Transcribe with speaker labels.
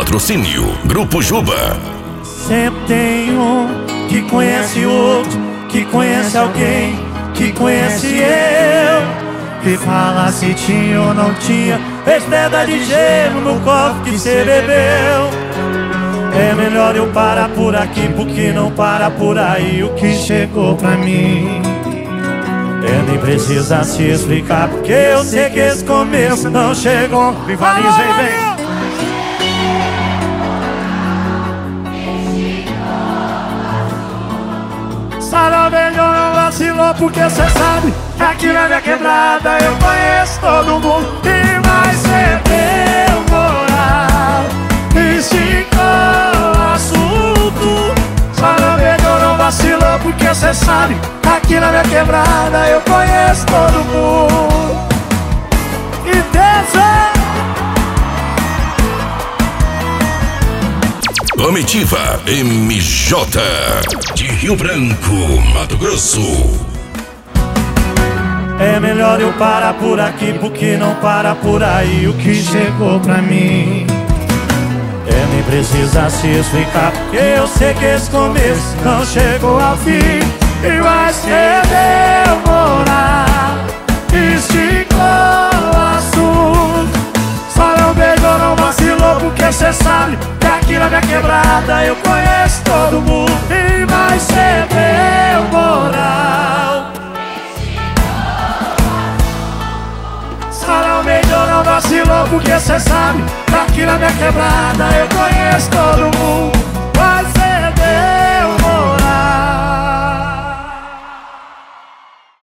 Speaker 1: Patrocínio Grupo Juba.
Speaker 2: Sempre tem um que conhece outro, que conhece alguém, que conhece eu, que fala se tinha ou não tinha, fez pedra de gelo no copo que cê bebeu. É melhor eu parar por aqui, porque não para por aí o que chegou pra mim. Nem precisa se explicar, porque eu sei que esse começo não chegou. Rivaliza, vem. Sarabelho não vacilou, porque cê sabe que aqui na minha quebrada eu conheço todo mundo. E vai ser teu moral, esticou o assunto. Sarabelho não vacilou, porque cê sabe que aqui na minha quebrada eu conheço todo mundo. E dança!
Speaker 1: Comitiva MJ de Rio Branco, Mato Grosso.
Speaker 2: É melhor eu parar por aqui, porque não para por aí o que chegou pra mim. Nem precisa se explicar, porque eu sei que esse começo não chegou ao fim. E vai ser demorar, esticou o assunto. Só não beijou, não vacilou, porque cê sabe que aqui na minha quebrada eu conheço todo mundo. E vai ser demorar. Só não beijou, não vacilou, porque cê sabe que aqui na minha quebrada eu conheço todo mundo.